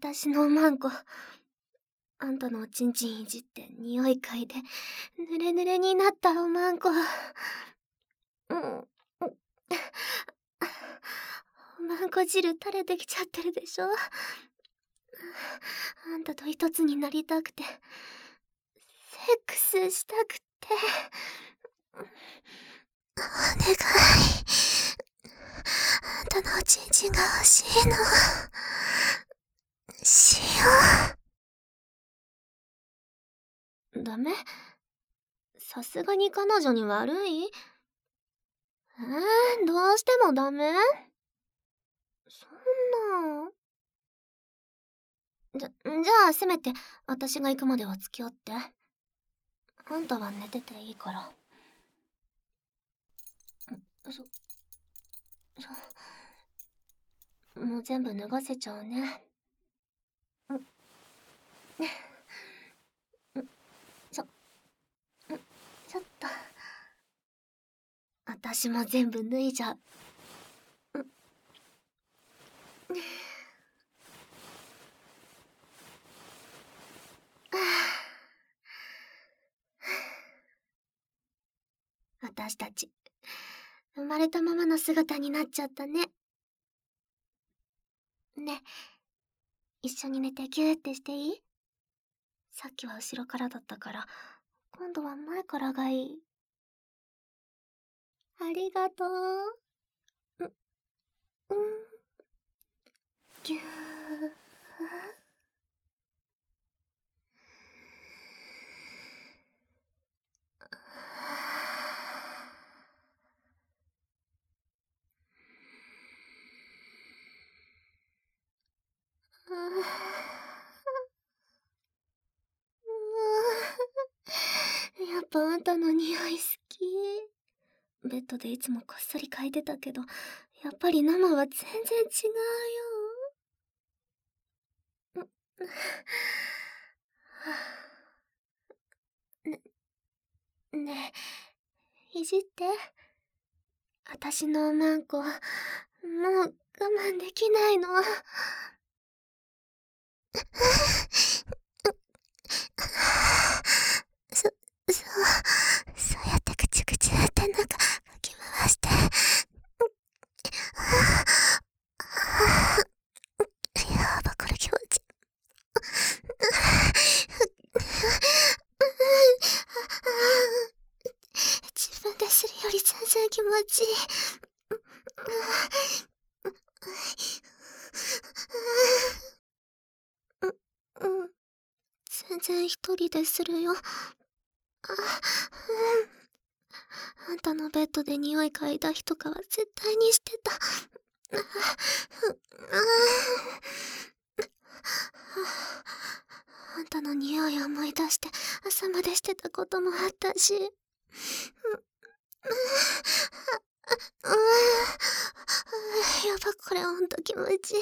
私のマンコ。あんたのおちんちんいじって匂い嗅いで、ぬれぬれになったおまんこ。うん。おまんこ汁垂れてきちゃってるでしょ。あんたと一つになりたくて、セックスしたくて。お願い。あんたのおちんちんが欲しいの。しよう。ダメ？さすがに彼女に悪い？どうしてもダメ？そんな。じゃあせめて私が行くまでは付き合って。あんたは寝てていいから。もう全部脱がせちゃうね。ちょっと。私も全部脱いじゃう。私たち、生まれたままの姿になっちゃったね。ね、一緒に寝てギューってしていい？さっきは後ろからだったから、今度は前からがいい。ありがとう。ぎゅー。やっぱあんたの匂い好き。ベッドでいつもこっそり嗅いでたけど、やっぱり生は全然違うよ。ねえ、いじって。私のおまんこ、もう我慢できないの。そう、そうやってぐちぐちやって中かき回して。やば、これ気持ちいい。自分でするより全然気持ちいい。うん、全然一人でするよ。あんたのベッドで匂い嗅いだ日とかは絶対にしてた。あんたの匂いを思い出して朝までしてたこともあったし。やば、これほんと気持ちいい。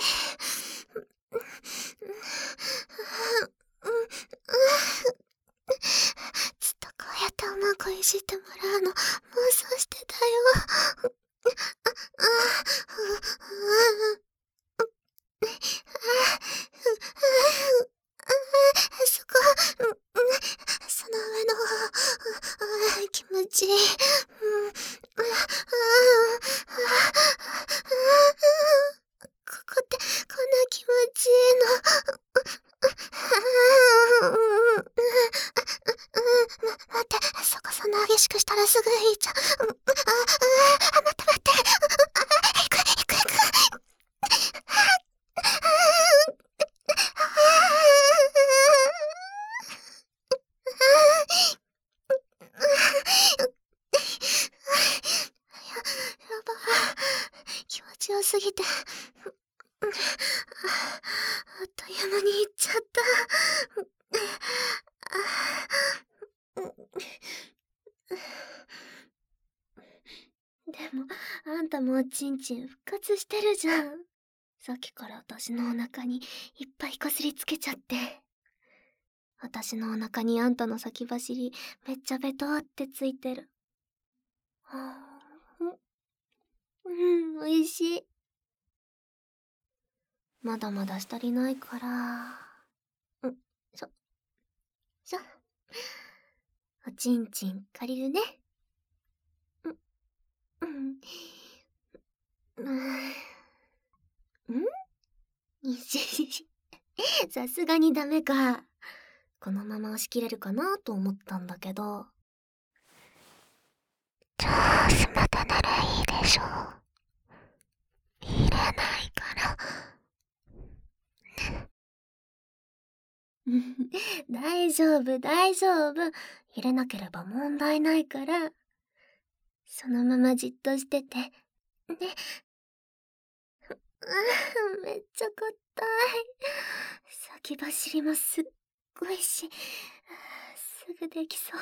ずっとこうやっておまんこいじってもらうの妄想してたよ。そこ、その上の方、気持ちいい。ここってこんな気持ちいいの？待って、そこそんな激しくしたらすぐいいじゃん。待って待って。行く行く行く。やば、気持ちよすぎて、あっという間に行っちゃった。でも、あんたもおちんちん復活してるじゃん。さっきから私のお腹にいっぱいこすりつけちゃって。私のお腹にあんたの先走りめっちゃベトーってついてる。美味しい。 まだまだ足りないから。しょ、しょ。おちんちん借りるね。うん。さすがにダメか。このまま押し切れるかなと思ったんだけど。 上手までならいいでしょ。入れないから。 大丈夫、大丈夫。入れなければ問題ないから。そのままじっとしてて。ね。めっちゃ硬い。先走りもすっごいし、すぐできそう。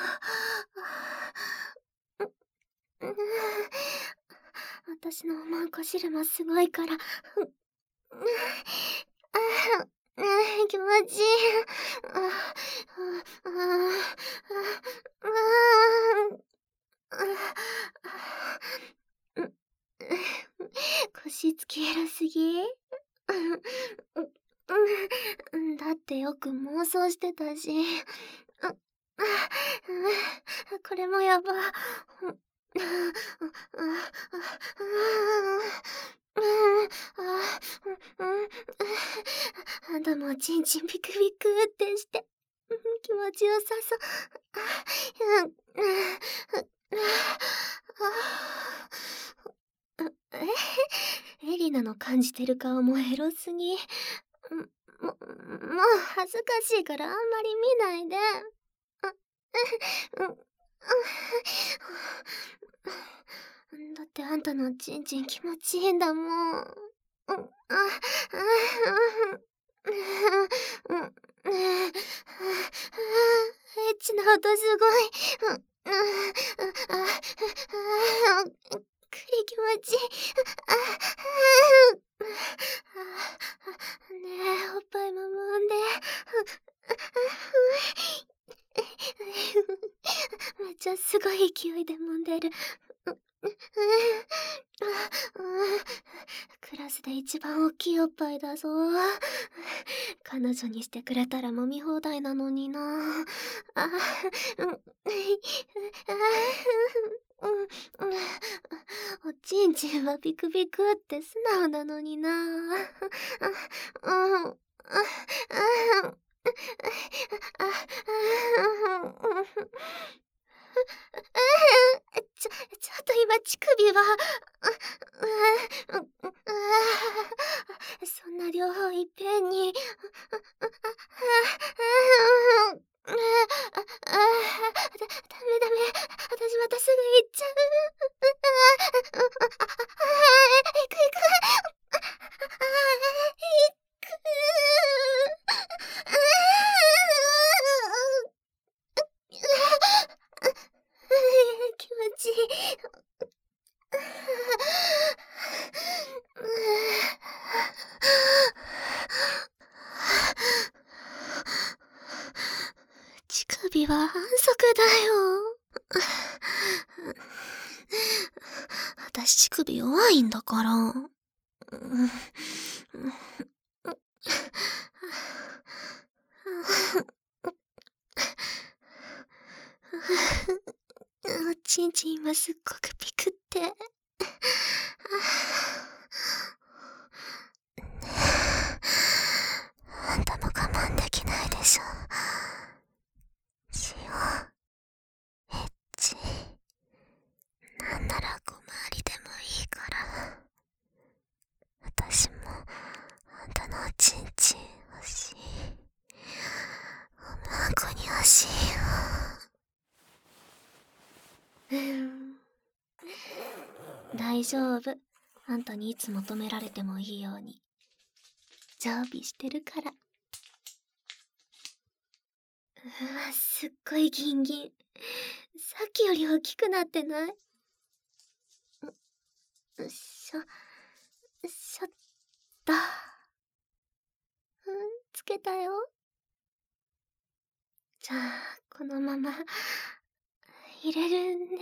私の思うこ汁もすごいから。気持ちいい。腰つきエロすぎ。だってよく妄想してたし。これもやば。あんたもちんちんピクピクってして、気持ちよさそう。エリナの感じてる顔もエロすぎ。もう恥ずかしいからあんまり見ないで。だってあんたのちんちん気持ちいいんだもん。エッチな音すごい。気持ちいい。ねえ、おっぱいも揉んで。めっちゃすごい勢いで揉んでる。クラスで一番大きいおっぱいだぞ。彼女にしてくれたら揉み放題なのにな。おちんちんはピクピクって素直なのにな。ちょっと今乳首は、そんな両方いっぺんに、ダメダメ、私またすぐ行っちゃう。行く行く。行く。気持ちいい。乳首は反則だよ。私乳首弱いんだから。おちんちん今すっごくピクって。 あんたも我慢できないでしょ。塩、エッチ、なんなら小回りでもいいから。私もあんたのおちんちん欲しい。おまんこに欲しいよ。 大丈夫。あんたにいつ求められてもいいように。常備してるから。すっごいギンギン。さっきより大きくなってない？しょっと。つけたよ。じゃあ、このまま、入れるね。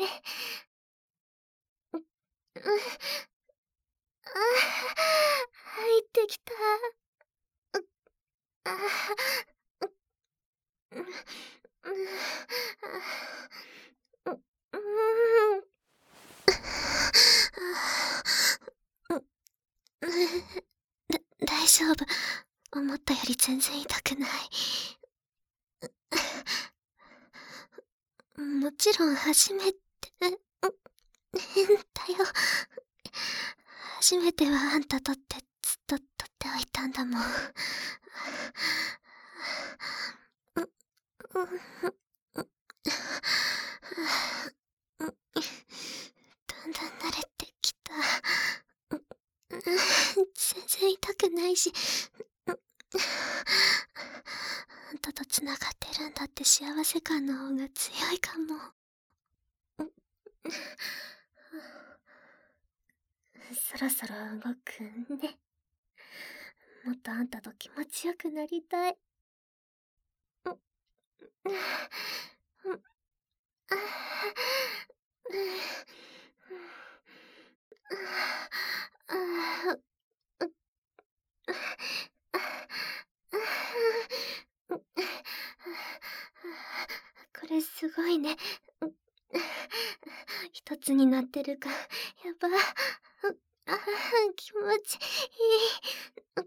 入ってきた。 丈夫。思ったより全然痛くない。もちろん初めて、だよ。初めてはあんたとってずっと取っておいたんだもん。だんだん慣れてきた。全然痛くないし、あんたと繋がってるんだって幸せ感の方が強いかも。そろそろ動くね。もっとあんたと気持ちよくなりたい。これすごいね。一つになってるか。やば。気持ちいい。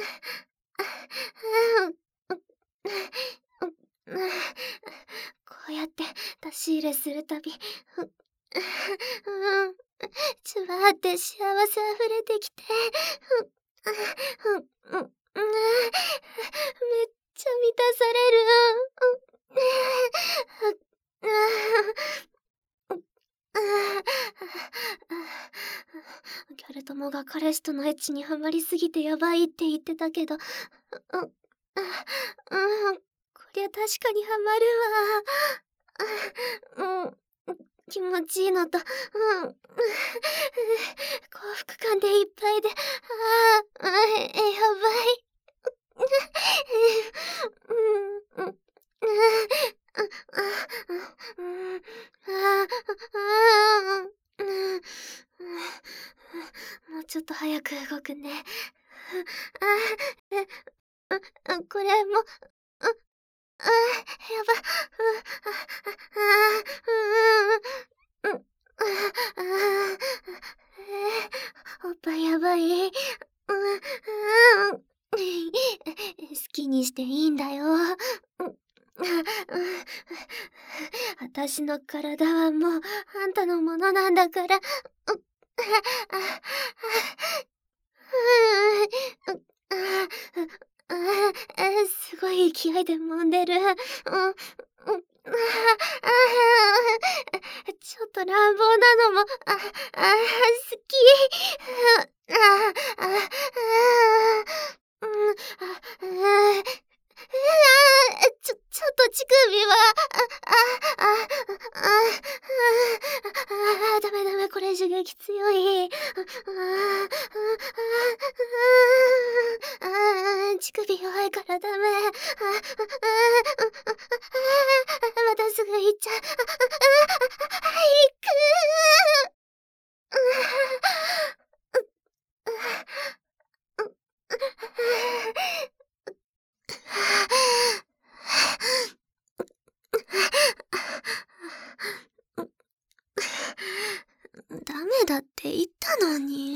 こうやって出し入れするたび、じゅわーって幸せ溢れてきて、めっちゃ満たされる。ギャル友が彼氏とのエッチにハマりすぎてやばいって言ってたけど、こりゃ確かにハマるわ。気持ちいいのと、幸福感でいっぱいで、やばい。もうちょっと早く動くね。これも、やば。おっぱいやばい。好きにしていいんだよ。私の体はもうあんたのものなんだから。すごい勢いで揉んでる。ちょっと乱暴なのも、好き。ちょっと乳首は、ダメ、これ刺激強い。乳首弱いからダメ。またすぐ行っちゃう。行く。ダメだって言ったのに。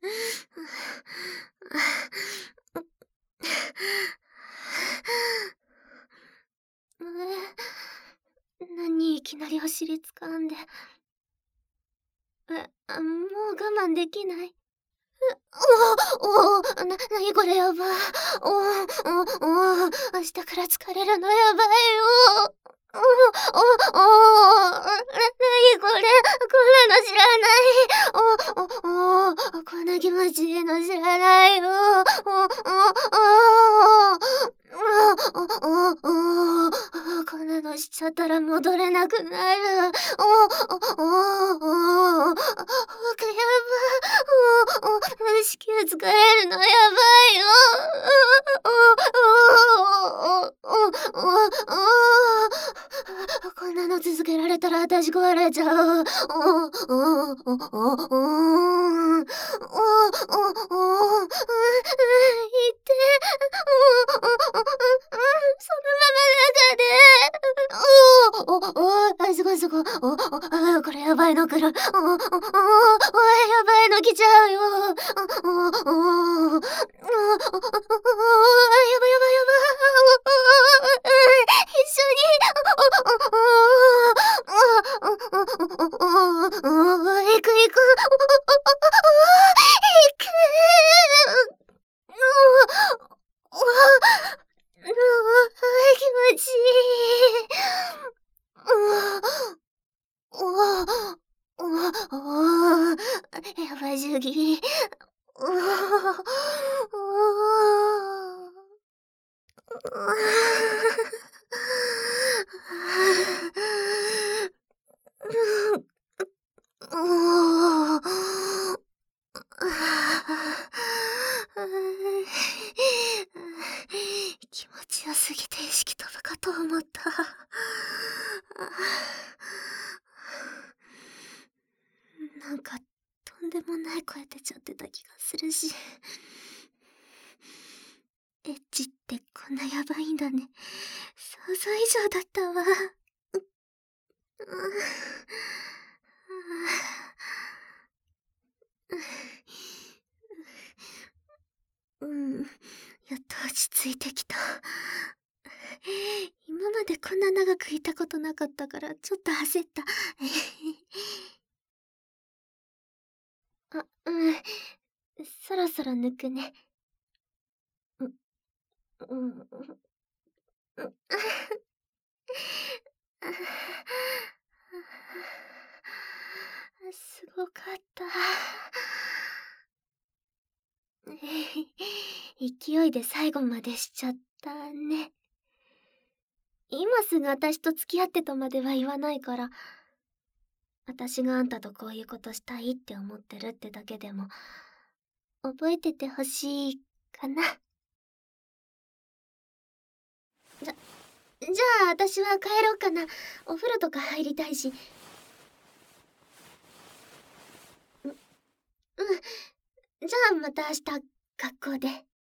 何いきなりお尻掴んで。もう我慢できない。なにこれやば。明日から疲れるのやばいよ。なにこれ、こんなの知らない。こんな気持ちいいの知らないよ。こんなのしちゃったら戻れなくなる。僕やば。子宮疲れるのやばいよ。こんなの続けられたら私壊れちゃう。そのまま中で。すごい。これやばいの来る。やばいの来ちゃうよ。 い。気持ちよすぎて意識飛ぶかと思った。なんかとんでもない声出ちゃってた気がするし。エッチってこんなやばいんだね。想像以上だったわ。やっと落ち着いてきた。今までこんな長くいたことなかったからちょっと焦った。そろそろ抜くね。すごかった。勢いで最後までしちゃったね。今すぐ私と付き合ってとまでは言わないから、私があんたとこういうことしたいって思ってるってだけでも、覚えててほしいかな。じゃあ私は帰ろうかな。お風呂とか入りたいし。じゃあまた明日、学校で。